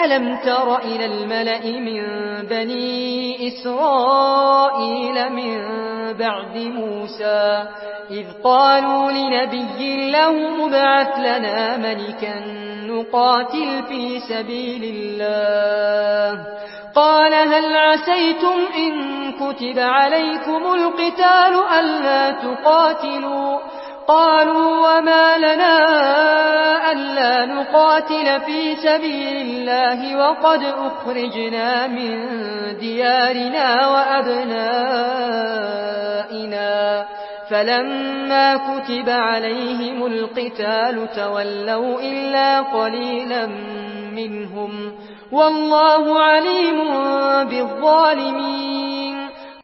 ألم تر إلى الملأ من بني إسرائيل من بعد موسى إذ قالوا لنبي له ابعث لنا ملكا نقاتل في سبيل الله قال هل عسيتم إن كتب عليكم القتال ألا تقاتلوا قالوا وما لنا ألا نقاتل في سبيل الله وقد أخرجنا من ديارنا وأبنائنا فلما كتب عليهم القتال تولوا إلا قليلا منهم والله عليم بالظالمين